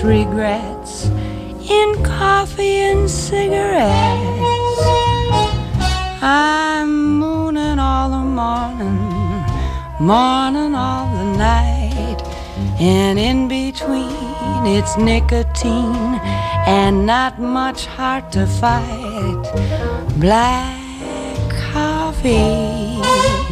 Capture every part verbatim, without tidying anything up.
past regrets in coffee and cigarettes. I'm mooning all the morning, morning all the night, and in between it's nicotine and not much heart to fight. Black coffee,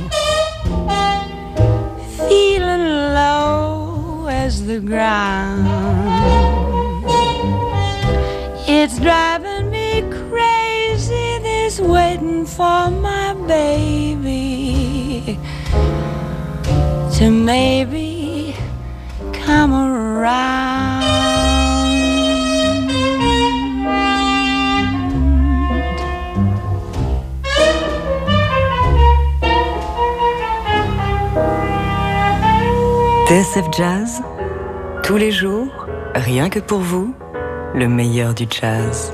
feeling low as the ground. It's driving me crazy, this waiting for my baby to maybe come around. T S F Jazz, tous les jours, rien que pour vous, le meilleur du jazz.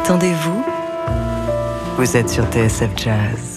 Détendez-vous. Vous êtes sur T S F Jazz.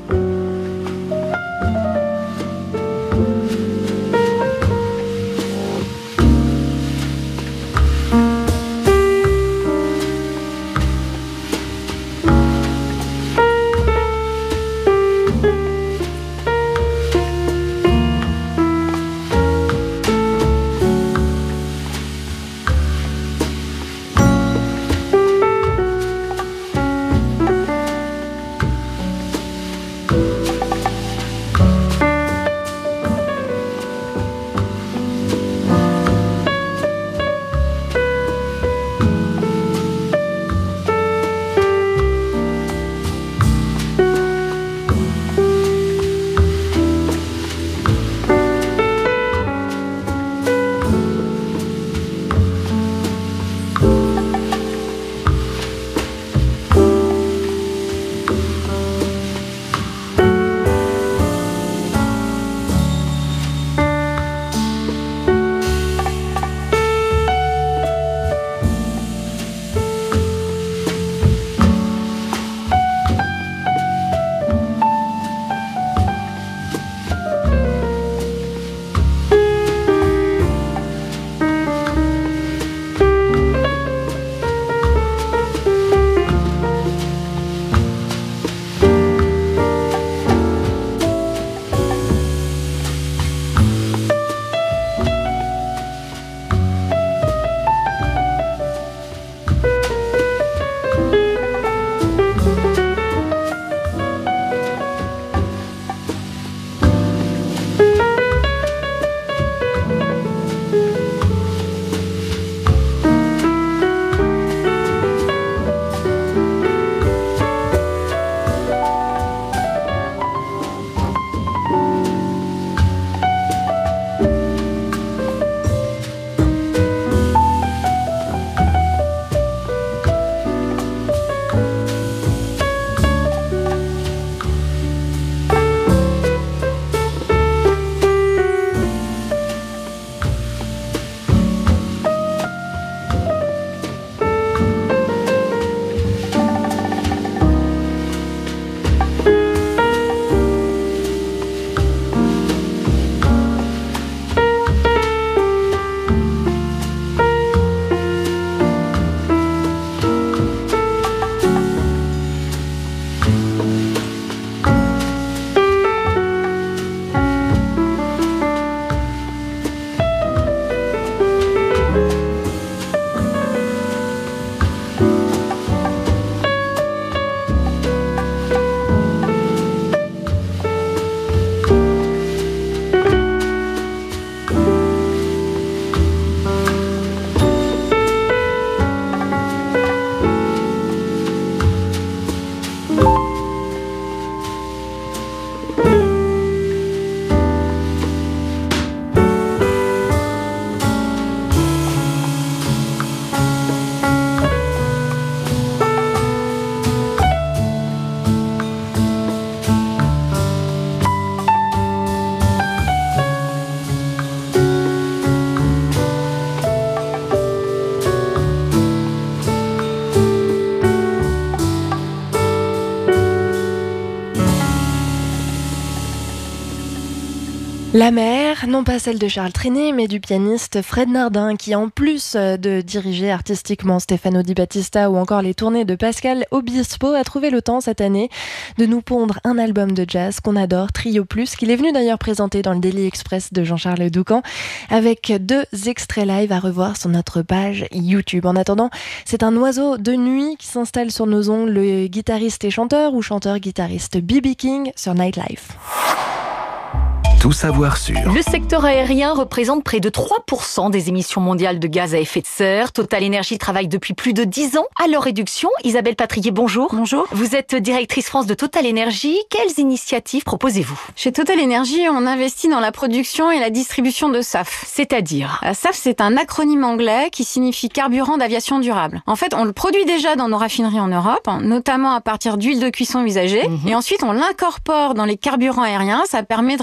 La mer, non pas celle de Charles Trenet, mais du pianiste Fred Nardin, qui en plus de diriger artistiquement Stefano Di Battista ou encore les tournées de Pascal Obispo, a trouvé le temps cette année de nous pondre un album de jazz qu'on adore, Trio Plus, qu'il est venu d'ailleurs présenter dans le Daily Express de Jean-Charles Doucan, avec deux extraits live à revoir sur notre page YouTube. En attendant, c'est un oiseau de nuit qui s'installe sur nos ongles, le guitariste et chanteur ou chanteur-guitariste B B King sur Nightlife. Tout savoir sur. Le secteur aérien représente près de trois pour cent des émissions mondiales de gaz à effet de serre. Total Energy travaille depuis plus de dix ans à leur réduction. Isabelle Patrier, bonjour. Bonjour. Vous êtes directrice France de Total Energy. Quelles initiatives proposez-vous? Chez Total Energy, on investit dans la production et la distribution de S A F. C'est-à-dire? S A F, c'est un acronyme anglais qui signifie carburant d'aviation durable. En fait, on le produit déjà dans nos raffineries en Europe, notamment à partir d'huile de cuisson usagée. Mmh. Et ensuite, on l'incorpore dans les carburants aériens. Ça permet de réduire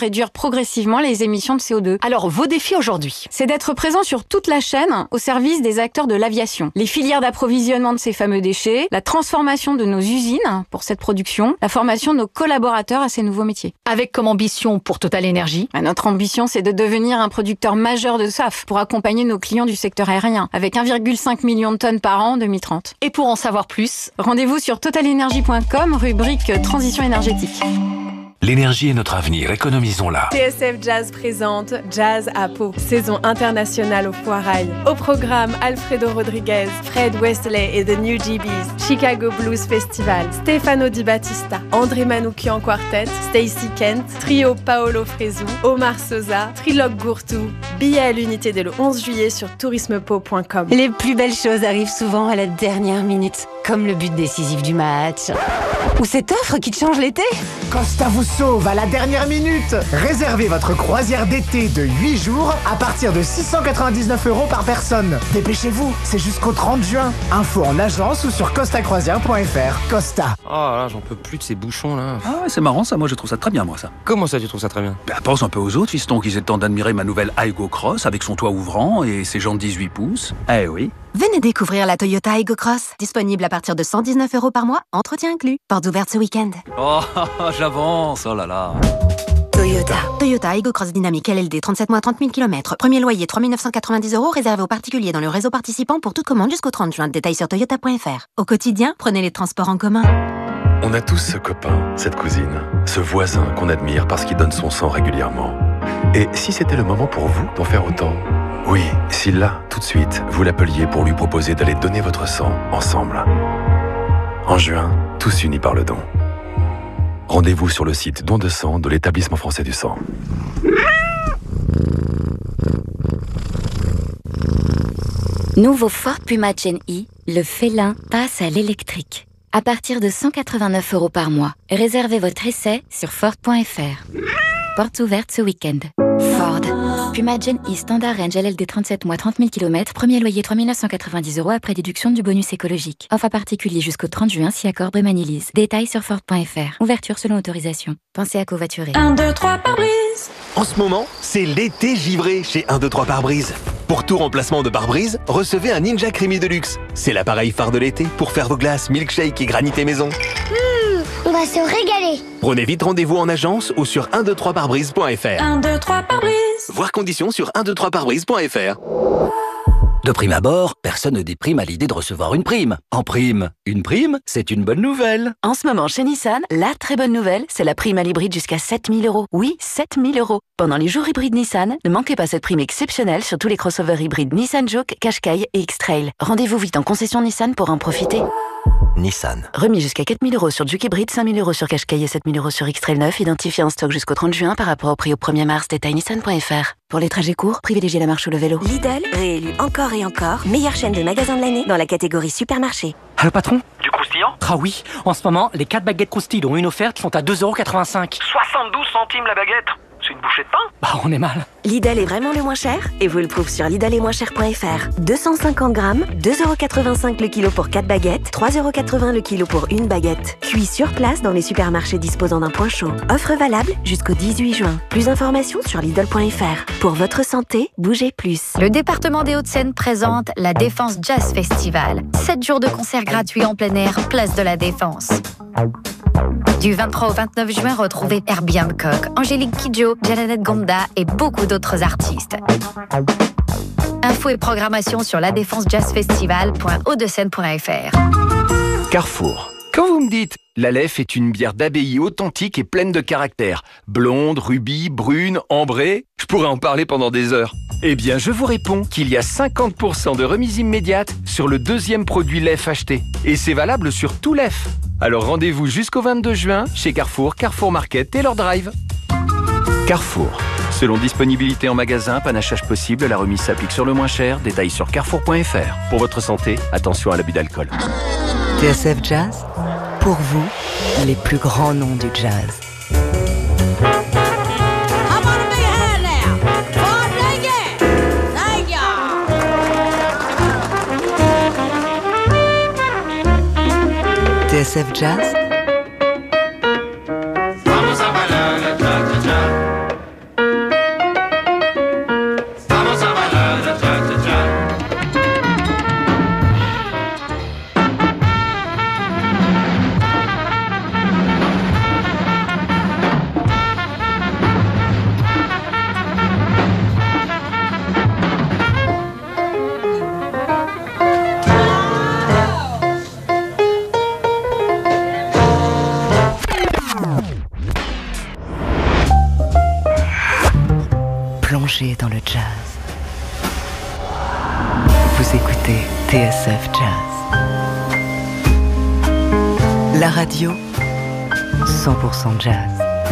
progressivement les émissions de C O deux. Alors, vos défis aujourd'hui? C'est d'être présent sur toute la chaîne au service des acteurs de l'aviation. Les filières d'approvisionnement de ces fameux déchets, la transformation de nos usines pour cette production, la formation de nos collaborateurs à ces nouveaux métiers. Avec comme ambition pour Total Energy? Notre ambition, c'est de devenir un producteur majeur de S A F pour accompagner nos clients du secteur aérien, avec un virgule cinq million de tonnes par an en deux mille trente. Et pour en savoir plus, rendez-vous sur total energy point com, rubrique Transition énergétique. L'énergie est notre avenir, économisons-la. T S F Jazz présente Jazz à Pau, saison internationale au Foirail. Au programme, Alfredo Rodriguez, Fred Wesley et The New G Bs, Chicago Blues Festival, Stefano Di Battista, André Manoukian Quartet, Stacy Kent, Trio Paolo Fresu, Omar Sosa, Trilogue Gourtou. Billets à l'unité dès le onze juillet sur tourisme pau point com. Les plus belles choses arrivent souvent à la dernière minute, comme le but décisif du match. Ou cette offre qui te change l'été. Costa vous sauve à la dernière minute. Réservez votre croisière d'été de huit jours à partir de six cent quatre-vingt-dix-neuf euros par personne. Dépêchez-vous, c'est jusqu'au trente juin. Info en agence ou sur costa croisière point f r. Costa. Oh là, j'en peux plus de ces bouchons là. Ah ouais, c'est marrant ça, moi je trouve ça très bien moi ça. Comment ça tu trouves ça très bien? Bah pense un peu aux autres fistons qui aient le temps d'admirer ma nouvelle Aygo Cross avec son toit ouvrant et ses jantes dix-huit pouces. Eh oui. Venez découvrir la Toyota Aygo Cross, disponible à partir de cent dix-neuf euros par mois, entretien inclus. Portes ouvertes ce week-end. Oh, j'avance, oh là là. Toyota. Toyota Aygo Cross Dynamique L L D, trente-sept mois, trente mille kilomètres. Premier loyer, trois mille neuf cent quatre-vingt-dix euros, réservé aux particuliers dans le réseau participant pour toute commande jusqu'au trente juin. Détails sur toyota point f r. Au quotidien, prenez les transports en commun. On a tous ce copain, cette cousine, ce voisin qu'on admire parce qu'il donne son sang régulièrement. Et si c'était le moment pour vous d'en faire autant? Oui, si là, tout de suite, vous l'appeliez pour lui proposer d'aller donner votre sang ensemble. En juin, tous unis par le don. Rendez-vous sur le site Don de sang de l'Établissement français du sang. Nouveau Ford Puma Gen E, le félin passe à l'électrique. À partir de cent quatre-vingt-neuf euros par mois. Réservez votre essai sur ford point f r. Portes ouvertes ce week-end. Ford. Puma Gen E Standard Range L L D trente-sept mois, trente mille kilomètres. Premier loyer trois mille neuf cent quatre-vingt-dix euros après déduction du bonus écologique. Offre à particulier jusqu'au trente juin si accord Brémanilise. Détails sur ford point f r. Ouverture selon autorisation. Pensez à covoiturer. un, deux, trois, pare-brise. En ce moment, c'est l'été givré chez un, deux, trois pare-brise. Pour tout remplacement de pare-brise, recevez un Ninja Creamy Deluxe. C'est l'appareil phare de l'été pour faire vos glaces, milkshake et granité maison. Mmh, on va se régaler. Prenez vite rendez-vous en agence ou sur un deux trois pare-brise point f r. un, deux, trois, pare-brise. Voir conditions sur un deux trois pare-brise point f r. De prime abord, personne ne déprime à l'idée de recevoir une prime. En prime, une prime, c'est une bonne nouvelle. En ce moment, chez Nissan, la très bonne nouvelle, c'est la prime à l'hybride jusqu'à sept mille euros. Oui, sept mille euros. Pendant les jours hybrides Nissan, ne manquez pas cette prime exceptionnelle sur tous les crossovers hybrides Nissan Juke, Qashqai et X-Trail. Rendez-vous vite en concession Nissan pour en profiter. Nissan. Remis jusqu'à quatre mille euros sur Juke hybride, cinq mille euros sur Qashqai et sept mille euros sur X-Trail neuf, identifié en stock jusqu'au trente juin par rapport au prix au premier mars. Détail nissan point f r. Pour les trajets courts, privilégiez la marche ou le vélo. Lidl, réélu encore et encore, meilleure chaîne de magasins de l'année dans la catégorie supermarché. Allô patron? Du croustillant? Ah oui, en ce moment, les quatre baguettes croustilles dont une offerte sont à deux euros quatre-vingt-cinq. soixante-douze centimes la baguette? C'est une bouchée de pain? Bah on est mal. Lidl est vraiment le moins cher et vous le prouve sur lidl est moins cher point f r. deux cent cinquante grammes, deux euros quatre-vingt-cinq le kilo pour quatre baguettes, trois euros quatre-vingts le kilo pour une baguette. Cuit sur place dans les supermarchés disposant d'un point chaud. Offre valable jusqu'au dix-huit juin. Plus d'informations sur lidl point f r. Pour votre santé, bougez plus. Le département des Hauts-de-Seine présente la Défense Jazz Festival. sept jours de concerts gratuits en plein air, place de la Défense. Du vingt-trois au vingt-neuf juin, retrouvez Herbie Hancock, Angélique Kidjo, Janet Gonda et beaucoup d'autres artistes. Infos et programmation sur la défense jazz festival point haut de seine point f r. Carrefour. Quand vous me dites l'Aleph est une bière d'abbaye authentique et pleine de caractère, blonde, rubis, brune, ambrée, je pourrais en parler pendant des heures. Eh bien, je vous réponds qu'il y a cinquante pour cent de remise immédiate sur le deuxième produit Lef acheté. Et c'est valable sur tout Lef. Alors rendez-vous jusqu'au vingt-deux juin chez Carrefour, Carrefour Market, Taylor Drive. Carrefour. Selon disponibilité en magasin, panachage possible, la remise s'applique sur le moins cher. Détails sur carrefour point f r. Pour votre santé, attention à l'abus d'alcool. T S F Jazz, pour vous, les plus grands noms du jazz. T S F Jazz. S F Jazz. La radio, cent pour cent jazz.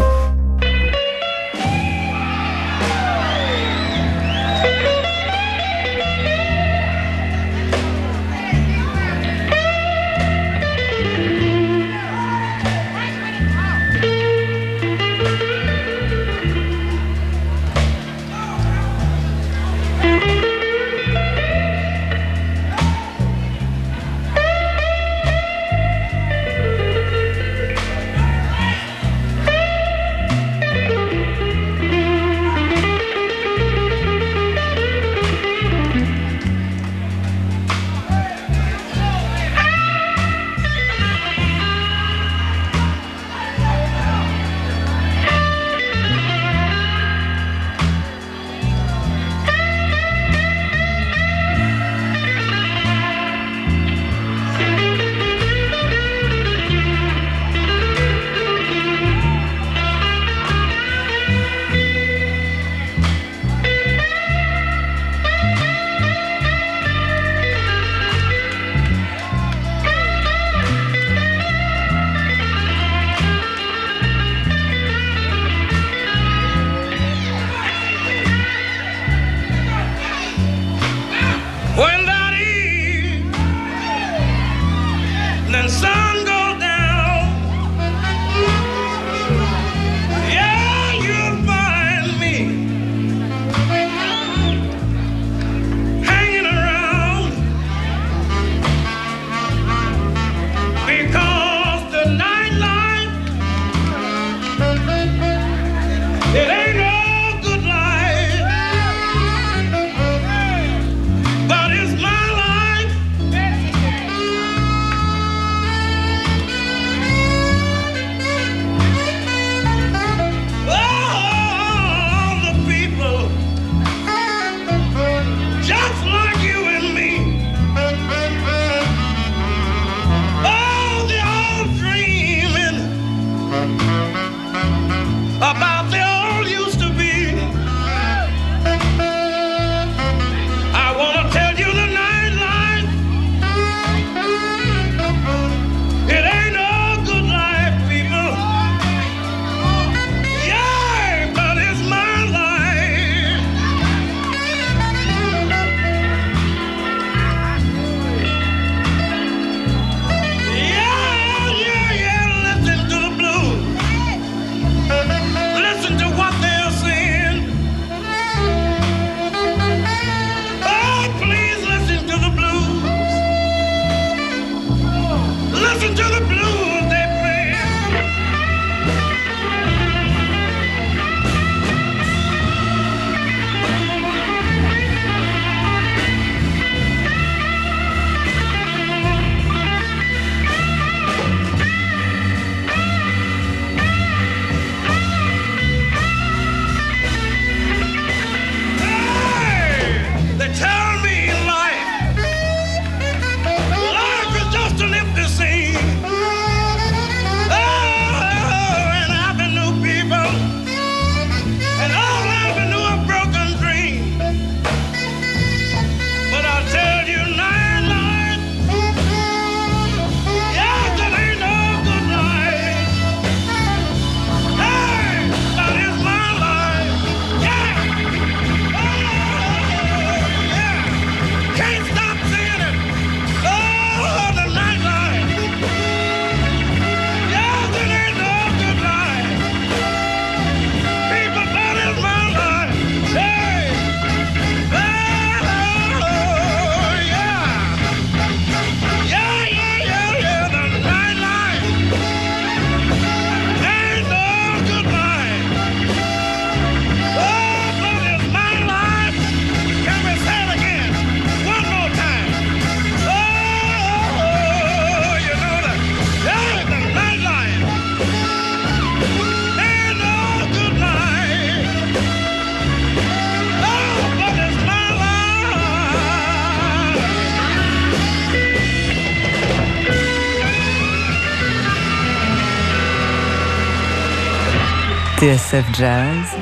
T S F Jazz,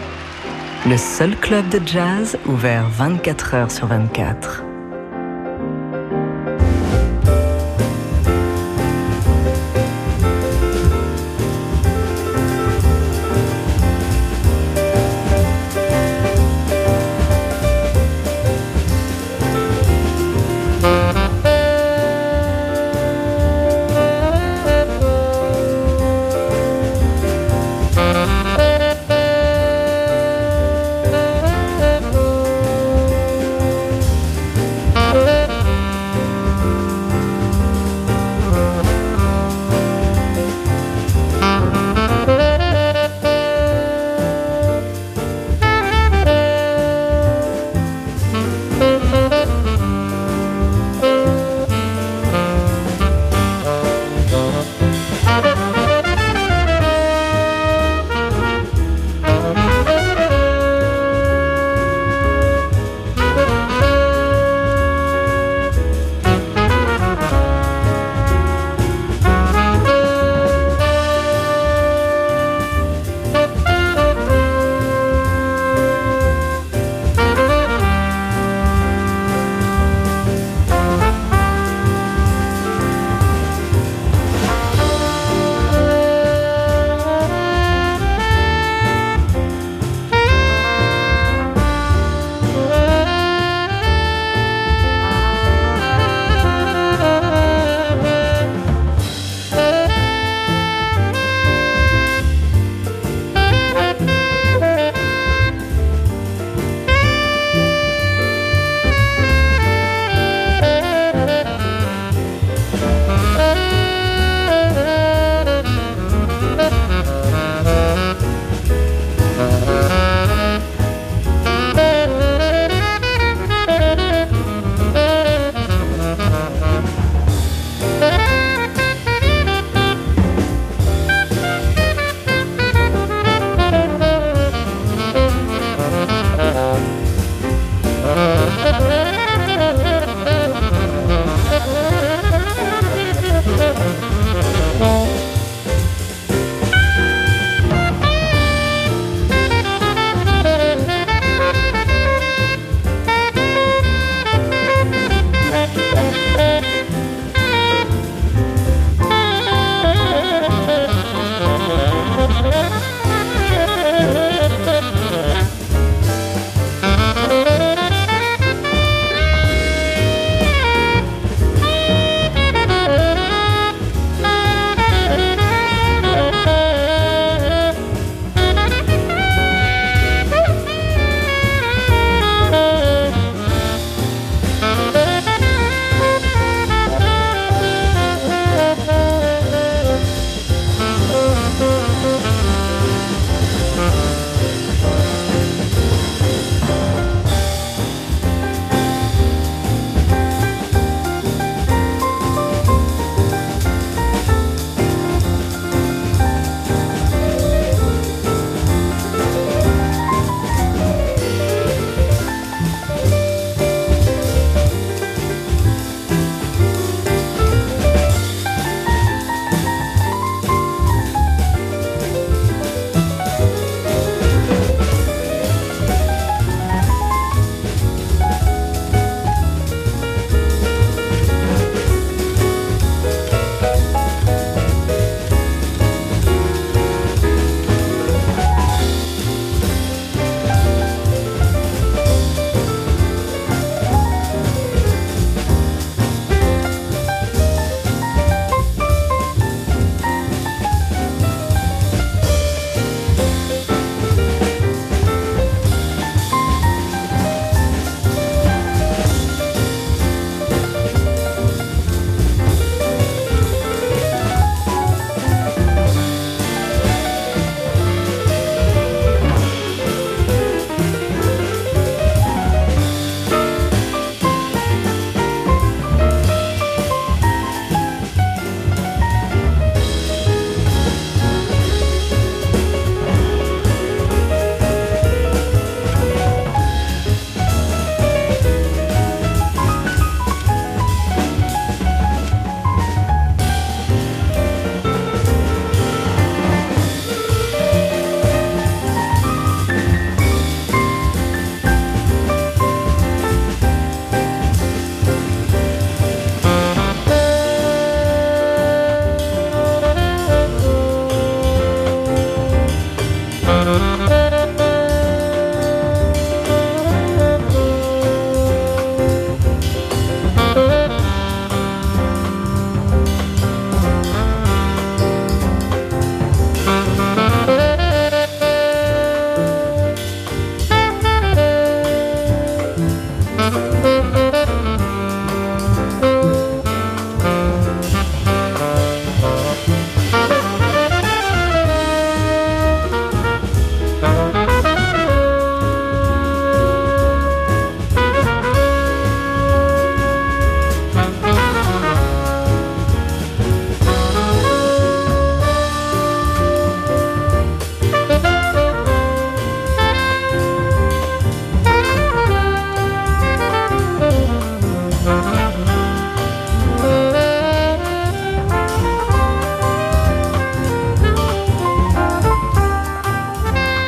le seul club de jazz ouvert vingt-quatre heures sur vingt-quatre.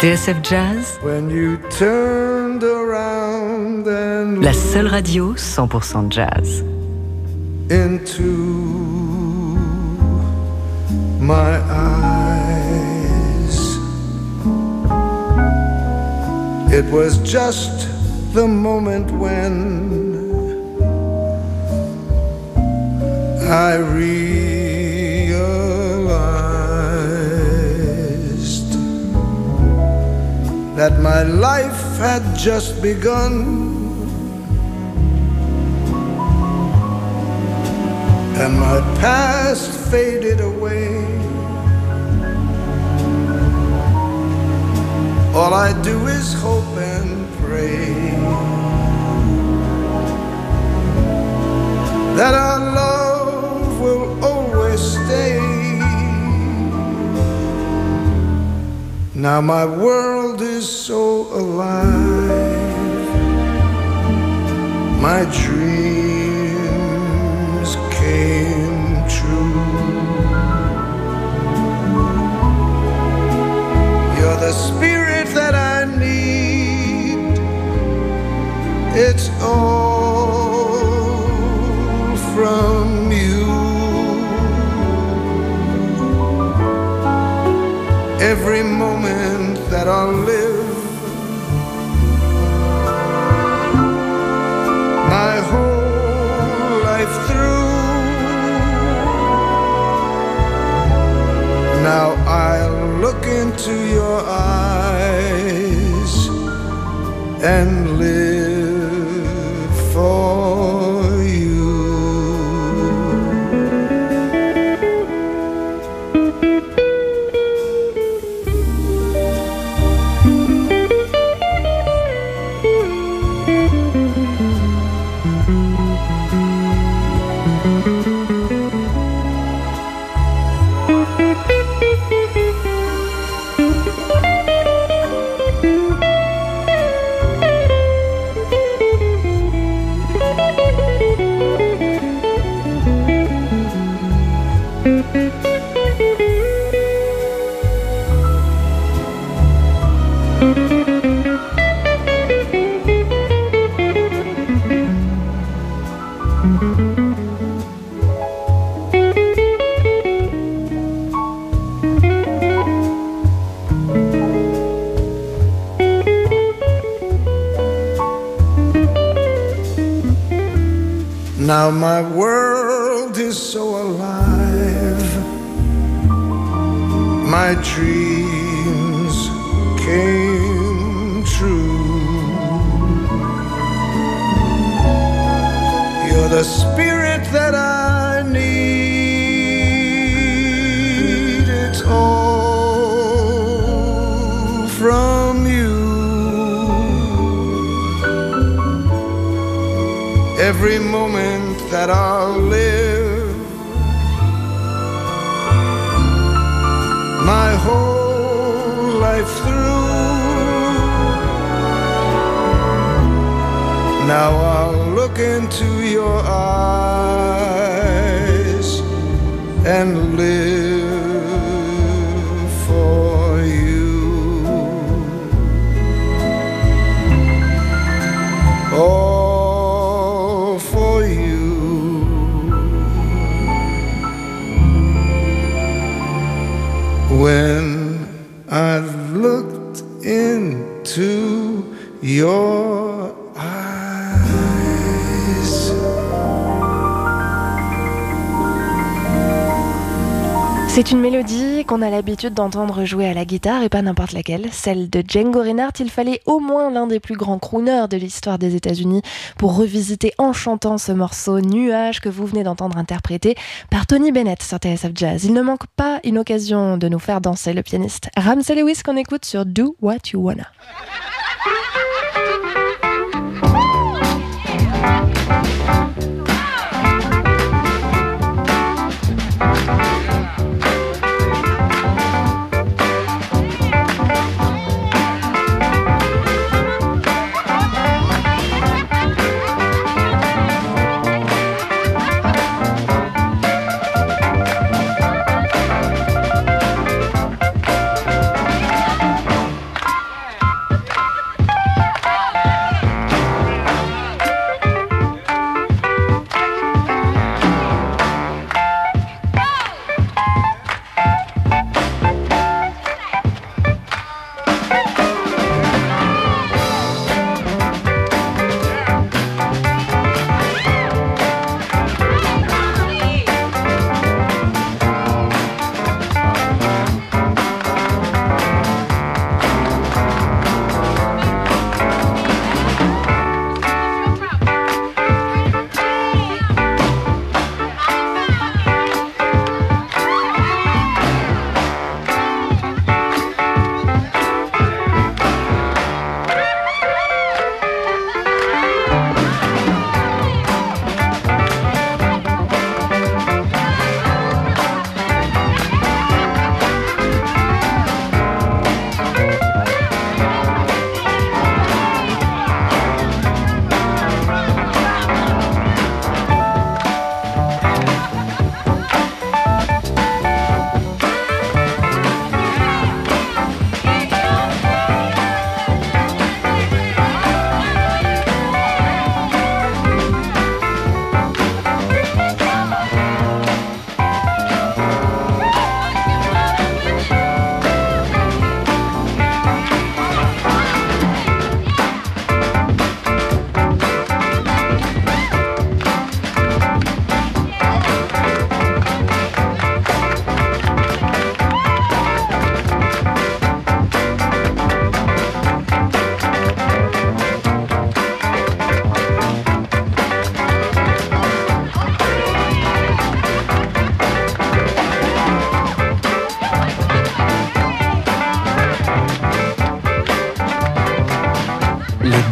T S F Jazz, la seule radio cent pour cent jazz. Into my eyes, it was just the moment when I realized that my life had just begun, and my past faded away. All I do is hope and pray that our love will always stay. Now my world is so alive, my dreams came true. You're the spirit that I need. It's all from you. Every moment that I'll live, my whole life through, now I'll look into your eyes and live for you. Now my world is so alive, my dreams came true. You're the spirit that I need. It's all from you. Every moment that I'll live, my whole life through, now I'll look into your eyes and live for you. Oh, when I've looked into your eyes. C'est une mélodie qu'on a l'habitude d'entendre jouer à la guitare et pas n'importe laquelle, celle de Django Reinhardt. Il fallait au moins l'un des plus grands crooners de l'histoire des États-Unis pour revisiter en chantant ce morceau Nuages que vous venez d'entendre interprété par Tony Bennett sur T S F Jazz. Il ne manque pas une occasion de nous faire danser le pianiste Ramsey Lewis qu'on écoute sur Do What You Wanna.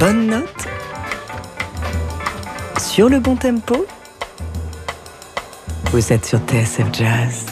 bonne note? Sur le bon tempo? Vous êtes sur T S F Jazz.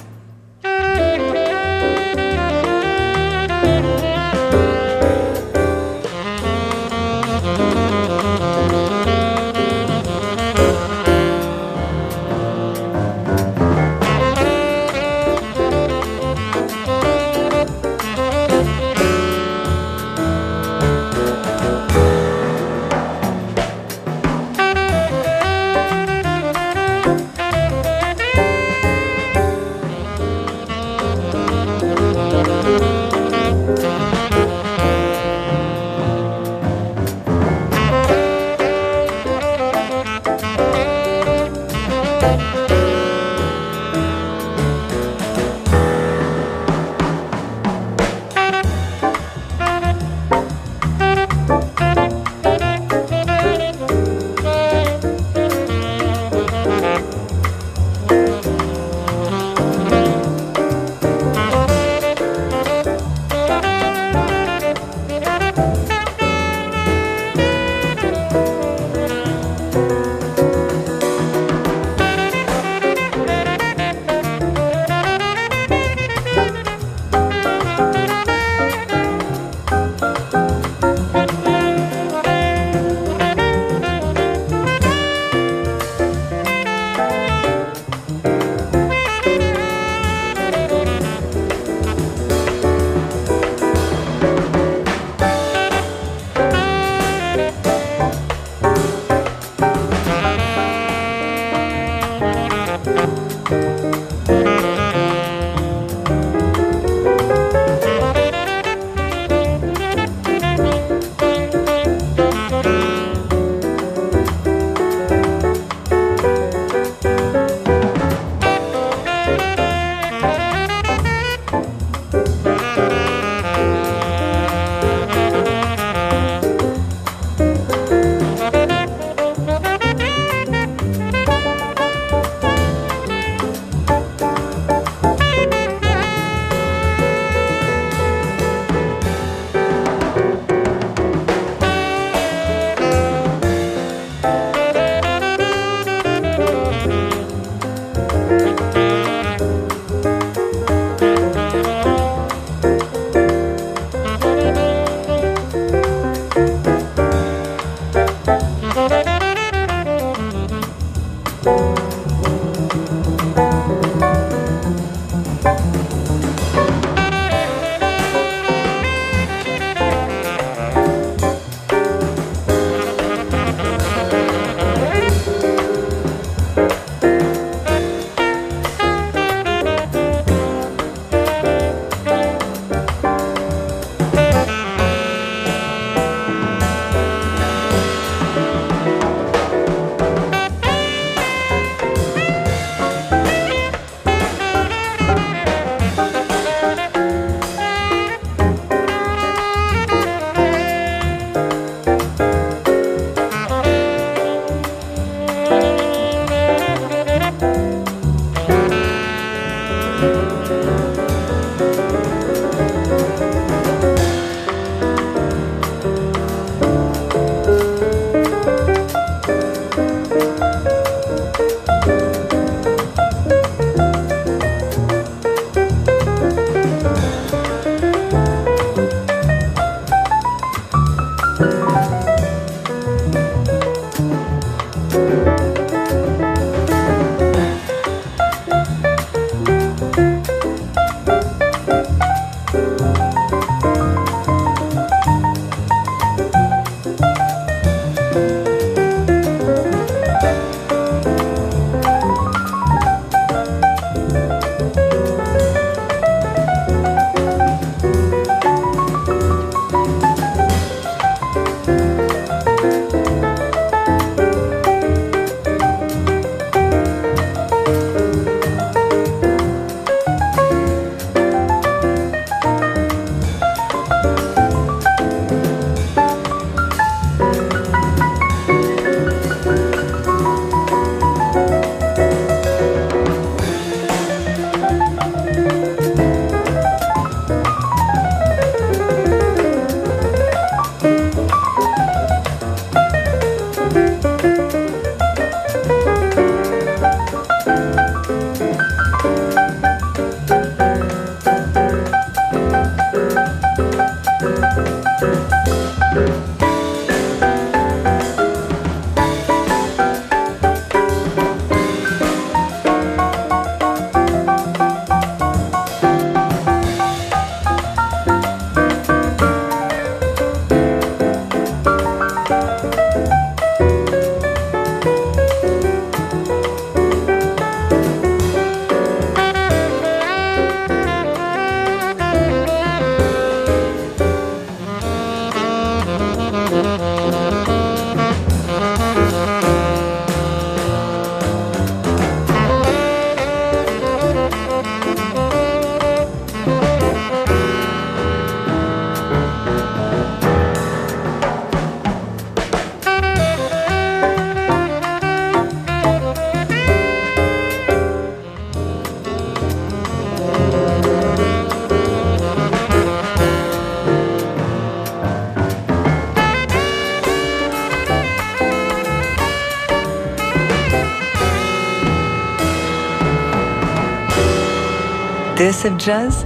S F Jazz,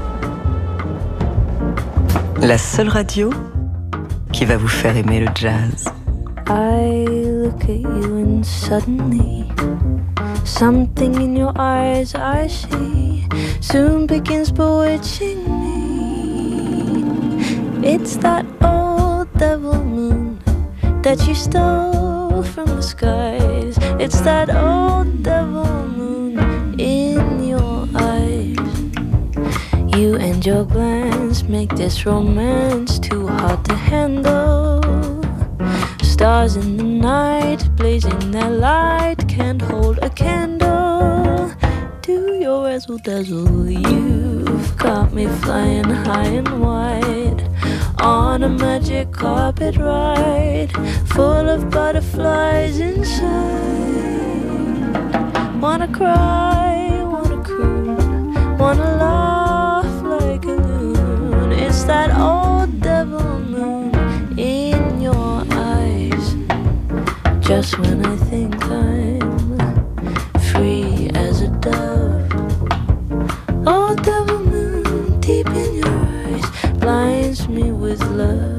la seule radio qui va vous faire aimer le jazz. I look at you and suddenly something in your eyes I see soon begins bewitching me. It's that old devil moon that you stole from the skies. It's that old devil moon in your eyes. You and your glance make this romance too hard to handle. Stars in the night, blazing their light, can't hold a candle to your razzle dazzle. You've got me flying high and wide on a magic carpet ride, full of butterflies inside. Wanna cry, wanna croon, wanna laugh like a loon. It's that old devil moon in your eyes. Just when I think I'm free as a dove, old devil moon deep in your eyes blinds me with love.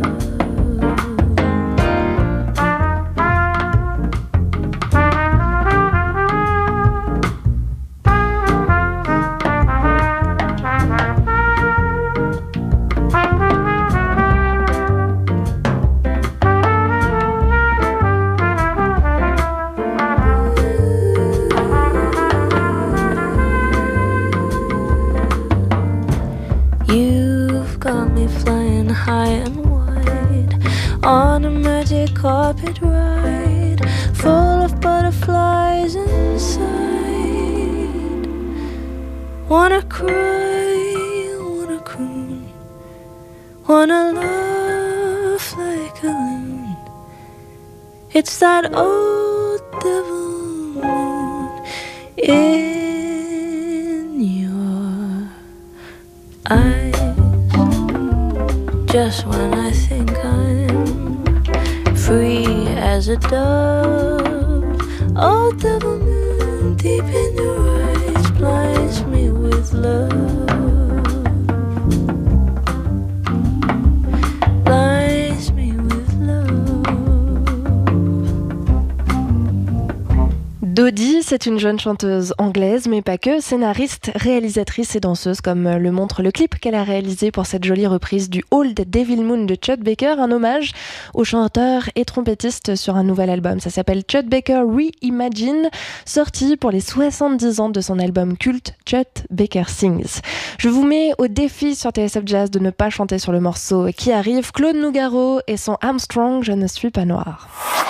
Flying high and wide on a magic carpet ride, full of butterflies inside. Wanna cry, wanna croon, wanna laugh like a loon. It's that old devil moon in your eyes. Just when I think I'm free as a dove, old devil moon deep in your eyes blinds me with love. Blinds me with love. Dodie, c'est une jeune chanteuse anglaise, mais pas que, scénariste, réalisatrice et danseuse, comme le montre le clip qu'elle a réalisé pour cette jolie reprise du Old Devil Moon de Chet Baker, un hommage au chanteur et trompettiste sur un nouvel album. Ça s'appelle Chet Baker Reimagine, sorti pour les soixante-dix ans de son album culte Chet Baker Sings. Je vous mets au défi sur T S F Jazz de ne pas chanter sur le morceau qui arrive, Claude Nougaro et son Armstrong, Je ne suis pas noir.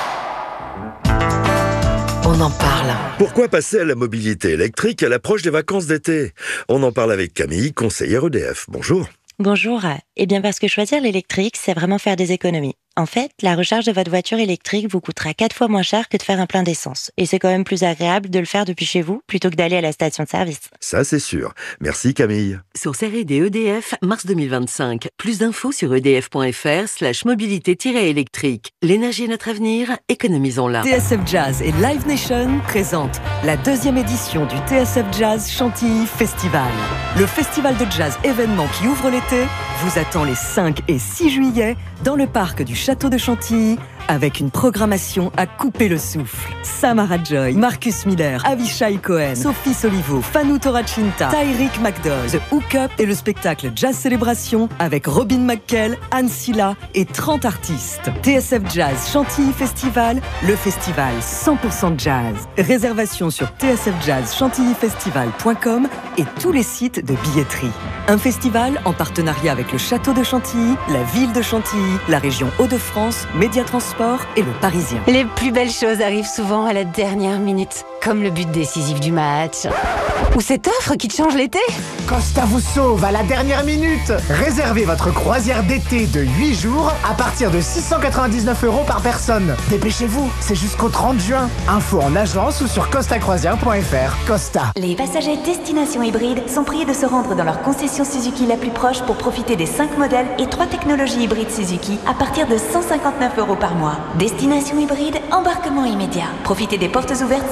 On en parle. Pourquoi passer à la mobilité électrique à l'approche des vacances d'été? On en parle avec Camille, conseillère E D F. Bonjour. Bonjour. Eh bien parce que choisir l'électrique, c'est vraiment faire des économies. En fait, la recharge de votre voiture électrique vous coûtera quatre fois moins cher que de faire un plein d'essence. Et c'est quand même plus agréable de le faire depuis chez vous plutôt que d'aller à la station de service. Ça, c'est sûr. Merci Camille. Sur R et D E D F, mars deux mille vingt-cinq. Plus d'infos sur edf.fr slash mobilité-électrique. L'énergie est notre avenir, économisons-la. T S F Jazz et Live Nation présentent la deuxième édition du T S F Jazz Chantilly Festival. Le festival de jazz événement qui ouvre l'été vous attend les cinq et six juillet dans le parc du Château de Chantilly avec une programmation à couper le souffle. Samara Joy, Marcus Miller, Avishai Cohen, Sophie Solivo, Fanu Toracinta, Tyreek McDowell, The Hook Up et le spectacle Jazz Célébration avec Robin McKell, Anne Silla et trente artistes. T S F Jazz Chantilly Festival, le festival cent pour cent jazz. Réservation sur t s f jazz chantilly festival point com et tous les sites de billetterie. Un festival en partenariat avec le Château de Chantilly, la ville de Chantilly, la région Hauts-de-France, Média Transport et le Parisien. Les plus belles choses arrivent souvent à la dernière minute, comme le but décisif du match. Ou cette offre qui te change l'été. Costa vous sauve à la dernière minute. Réservez votre croisière d'été de huit jours à partir de six cent quatre-vingt-dix-neuf euros par personne. Dépêchez-vous, c'est jusqu'au trente juin. Info en agence ou sur costa croisière point f r. Costa. Les passagers destination hybride sont priés de se rendre dans leur concession Suzuki la plus proche pour profiter des cinq modèles et trois technologies hybrides Suzuki à partir de cent cinquante-neuf euros par mois. Destination hybride, embarquement immédiat. Profitez des portes ouvertes ce week-end.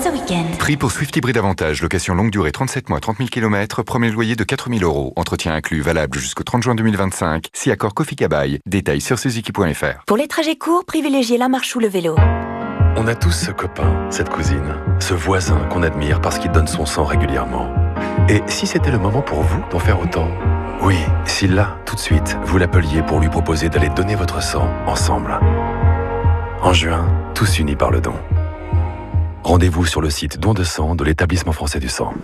week-end. Prix pour Swift Hybrid Avantage. Location longue durée trente-sept mois, trente mille kilomètres. Premier loyer de quatre mille euros. Entretien inclus, valable jusqu'au trente juin deux mille vingt-cinq. Si accord Kofi Kabaï. Détails sur suzuki point f r. Pour les trajets courts, privilégiez la marche ou le vélo. On a tous ce copain, cette cousine, ce voisin qu'on admire parce qu'il donne son sang régulièrement. Et si c'était le moment pour vous d'en faire autant ? Oui, si là, tout de suite, vous l'appeliez pour lui proposer d'aller donner votre sang ensemble. En juin, tous unis par le don. Rendez-vous sur le site Don de sang de l'Établissement français du sang.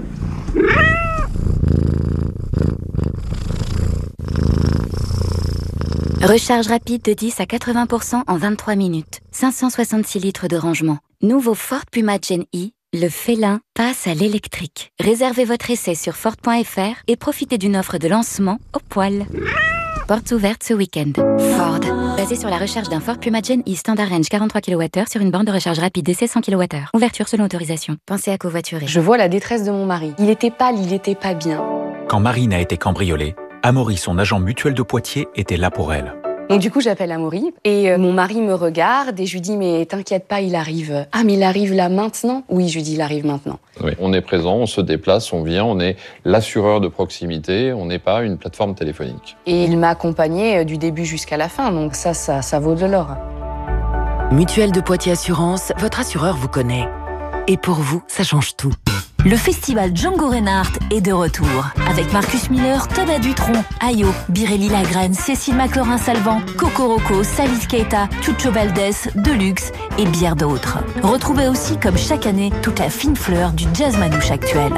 Recharge rapide de dix à quatre-vingts pour cent en vingt-trois minutes. cinq cent soixante-six litres de rangement. Nouveau Ford Puma Gen E, le félin passe à l'électrique. Réservez votre essai sur Ford point f r et profitez d'une offre de lancement au poil. Portes ouvertes ce week-end. Ford. Basé sur la recharge d'un Ford Puma Gen E Standard Range quarante-trois kilowattheures sur une borne de recharge rapide d'essai cent kilowattheures. Ouverture selon autorisation. Pensez à covoiturer. Je vois la détresse de mon mari. Il était pâle, il était pas bien. Quand Marine a été cambriolée, Amaury, son agent mutuel de Poitiers, était là pour elle. Donc du coup, j'appelle Amaury et euh, mon mari me regarde et je lui dis « Mais t'inquiète pas, il arrive. » « Ah, mais il arrive là maintenant ?» Oui, je lui dis « Il arrive maintenant. » Oui, on est présent, on se déplace, on vient, on est l'assureur de proximité, on n'est pas une plateforme téléphonique. Et il m'a accompagné du début jusqu'à la fin, donc ça, ça, ça vaut de l'or. Mutuelle de Poitiers Assurance, votre assureur vous connaît. Et pour vous, ça change tout. Le festival Django Reinhardt est de retour. Avec Marcus Miller, Thomas Dutronc, Ayo, Birelli Lagrène, Cécile McLaurin-Salvant, Coco Rocco, Salif Keita, Chucho Valdés, Deluxe et bien d'autres. Retrouvez aussi, comme chaque année, toute la fine fleur du jazz manouche actuel.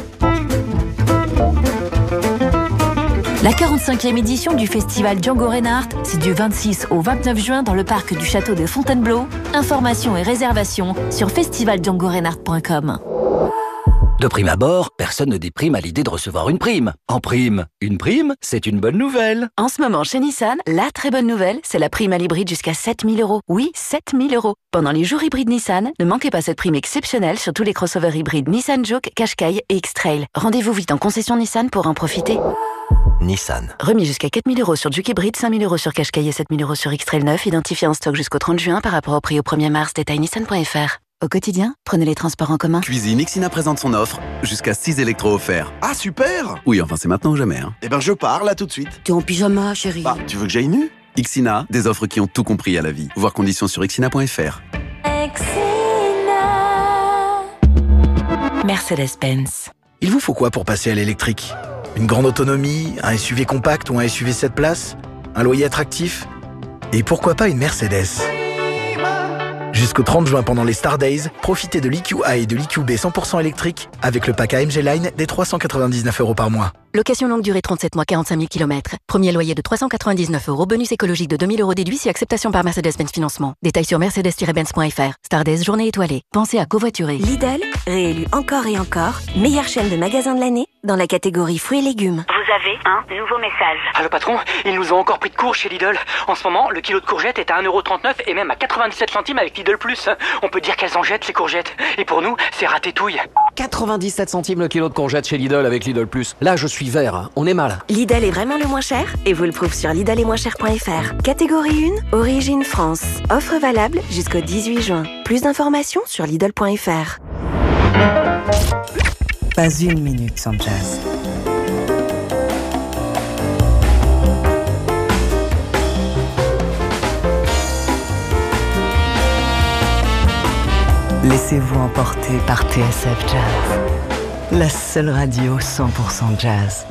La quarante-cinquième édition du festival Django Reinhardt, c'est du vingt-six au vingt-neuf juin dans le parc du château de Fontainebleau. Informations et réservations sur festival django reinhardt point com. De prime abord, personne ne déprime à l'idée de recevoir une prime. En prime, une prime, c'est une bonne nouvelle. En ce moment, chez Nissan, la très bonne nouvelle, c'est la prime à l'hybride jusqu'à sept mille euros. Oui, sept mille euros. Pendant les jours hybrides Nissan, ne manquez pas cette prime exceptionnelle sur tous les crossovers hybrides Nissan Juke, Qashqai et X-Trail. Rendez-vous vite en concession Nissan pour en profiter. Nissan. Remis jusqu'à quatre mille euros sur Juke hybride, cinq mille euros sur Qashqai et sept mille euros sur X-Trail neuf, identifié en stock jusqu'au trente juin par rapport au prix au premier mars. Détail nissan point f r. Au quotidien, prenez les transports en commun. Cuisine, Ixina présente son offre, jusqu'à six électros offerts. Ah super! Oui, enfin c'est maintenant ou jamais. Hein. Eh ben je pars là tout de suite. T'es en pyjama, chérie. Bah, tu veux que j'aille nu? Ixina, des offres qui ont tout compris à la vie. Voir conditions sur ixina point f r. Mercedes-Benz. Il vous faut quoi pour passer à l'électrique? Une grande autonomie, un S U V compact ou un S U V sept places? Un loyer attractif? Et pourquoi pas une Mercedes? Jusqu'au trente juin pendant les Star Days, profitez de l'E Q A et de l'E Q B cent pour cent électrique avec le pack A M G Line des trois cent quatre-vingt-dix-neuf euros par mois. Location longue durée trente-sept mois, quarante-cinq mille kilomètres. Premier loyer de trois cent quatre-vingt-dix-neuf euros. Bonus écologique de deux mille euros déduit si acceptation par Mercedes-Benz Financement. Détails sur mercedes tiret benz point f r. Star Days, journée étoilée. Pensez à covoiturer. Lidl, réélu encore et encore, meilleure chaîne de magasins de l'année dans la catégorie fruits et légumes. Vous avez un nouveau message. Ah le patron, ils nous ont encore pris de court chez Lidl. En ce moment, le kilo de courgettes est à un euro trente-neuf et même à quatre-vingt-dix-sept centimes avec Lidl Plus. On peut dire qu'elles en jettent ces courgettes. Et pour nous, c'est ratétouille. quatre-vingt-dix-sept centimes le kilo de courgettes chez Lidl avec Lidl Plus. Là, je suis vert. On est mal. Lidl est vraiment le moins cher et vous le prouve sur lidl et moins cher point f r. Catégorie un, origine France. Offre valable jusqu'au dix-huit juin. Plus d'informations sur lidl point f r. Pas une minute sans jazz. Laissez-vous emporter par T S F Jazz, la seule radio cent pour cent jazz.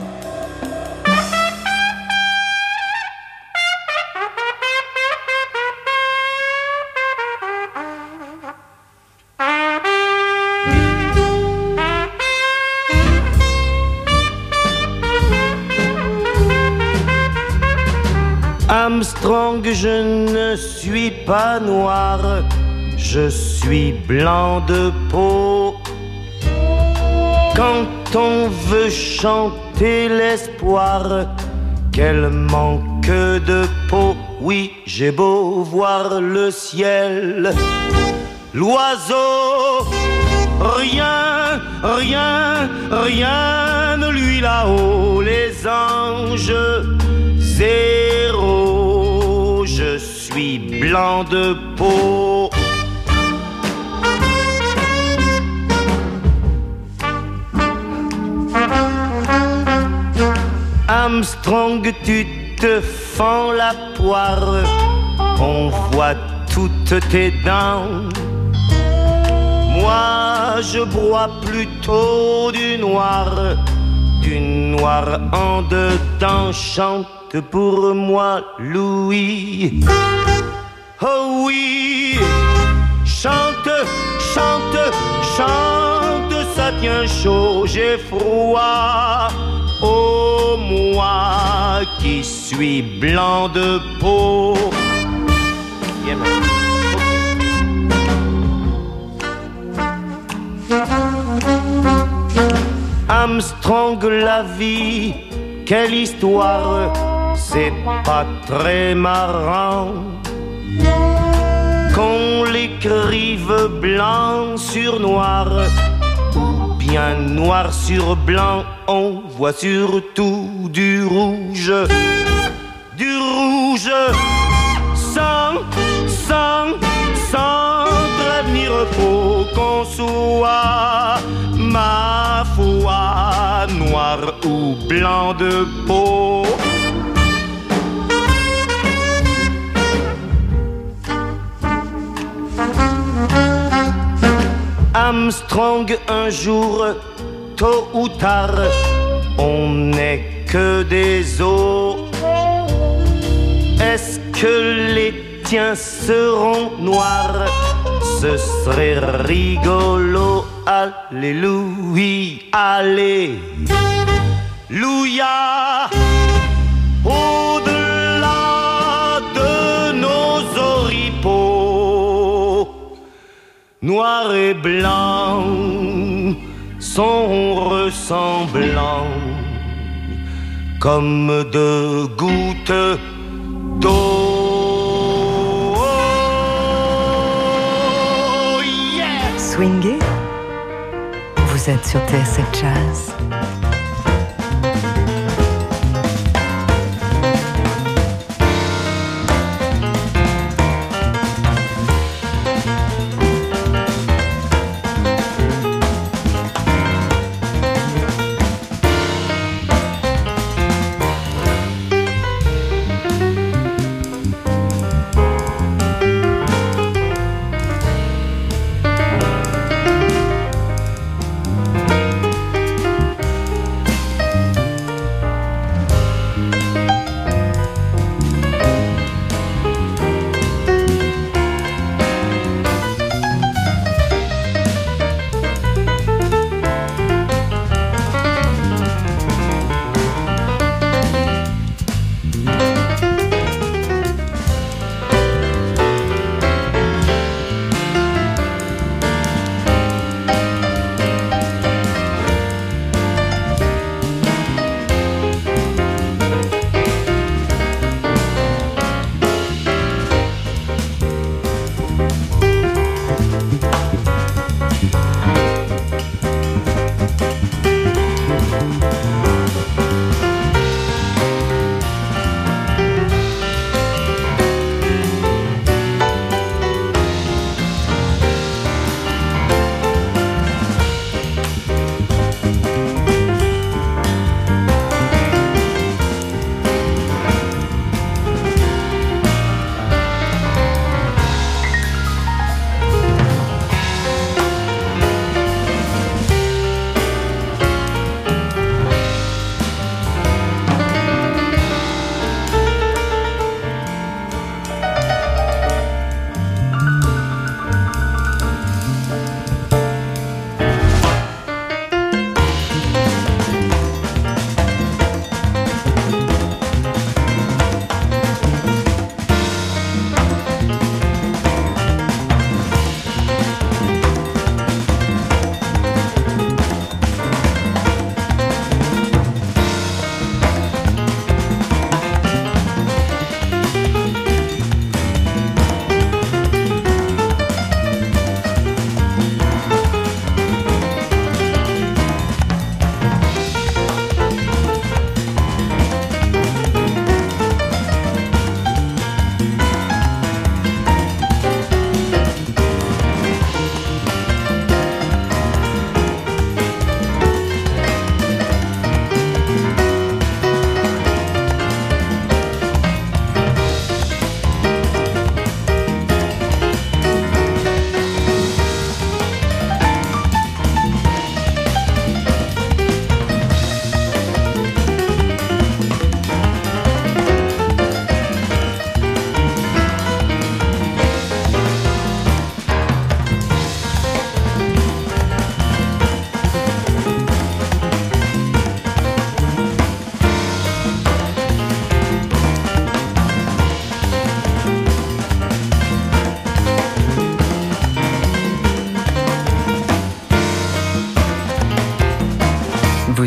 Armstrong, je ne suis pas noir, je suis blanc de peau. Quand on veut chanter l'espoir, quel manque de peau. Oui, j'ai beau voir le ciel, l'oiseau, rien, rien, rien ne lui là-haut. Les anges, zéro, je suis blanc de peau. Armstrong, tu te fends la poire, on voit toutes tes dents. Moi, je broie plutôt du noir, du noir en dedans. Chante pour moi, Louis. Oh oui, chante, chante, chante, ça tient chaud, j'ai froid. Oh, moi qui suis blanc de peau. Yeah, Armstrong, la vie, quelle histoire, c'est pas très marrant qu'on l'écrive blanc sur noir, ou bien noir sur blanc. On voit surtout du rouge, du rouge, sans, sans, sans prévenir, faut qu'on soit, ma foi, noir ou blanc de peau. Armstrong, un jour, tôt ou tard, on n'est que des os. Est-ce que les tiens seront noirs? Ce serait rigolo. Alléluia, alléluia. Au-delà de nos oripeaux, noir et blanc sont ressemblants comme deux gouttes d'eau. Oh, yeah! Swingez. Vous êtes sur T S F Jazz.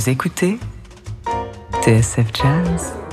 Vous écoutez T S F Jazz.